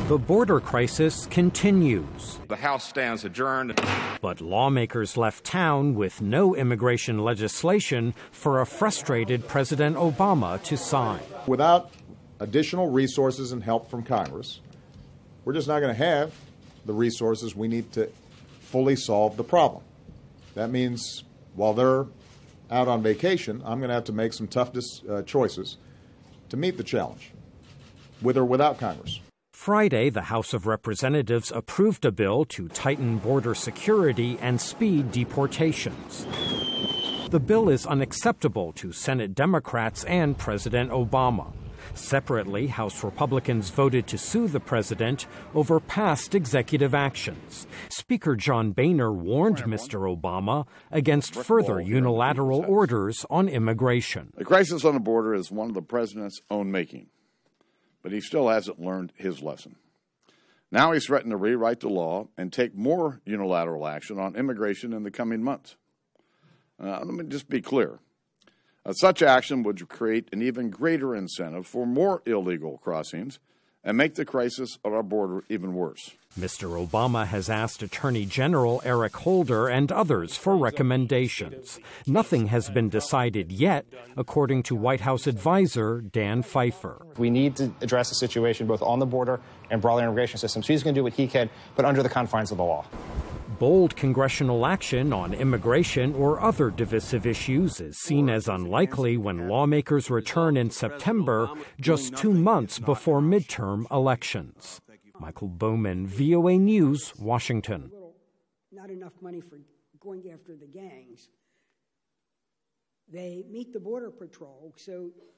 The border crisis continues. The House stands adjourned. But lawmakers left town with no immigration legislation for a frustrated President Obama to sign. Without additional resources and help from Congress, we're just not going to have the resources we need to fully solve the problem. That means while they're out on vacation, I'm going to have to make some tough choices to meet the challenge, with or without Congress. Friday, the House of Representatives approved a bill to tighten border security and speed deportations. The bill is unacceptable to Senate Democrats and President Obama. Separately, House Republicans voted to sue the president over past executive actions. Speaker John Boehner warned Mr. Obama against further unilateral orders on immigration. The crisis on the border is one of the president's own making, but he still hasn't learned his lesson. Now he's threatened to rewrite the law and take more unilateral action on immigration in the coming months. Let me just be clear. Such action would create an even greater incentive for more illegal crossings and make the crisis at our border even worse. Mr. Obama has asked Attorney General Eric Holder and others for recommendations. Nothing has been decided yet, according to White House advisor Dan Pfeiffer. We need to address the situation both on the border and broader immigration system. So he's going to do what he can, but under the confines of the law. Bold congressional action on immigration or other divisive issues is seen as unlikely when lawmakers return in September, just 2 months before midterm elections. Michael Bowman, VOA News, Washington. Not enough money for going after the gangs. They meet the Border Patrol, so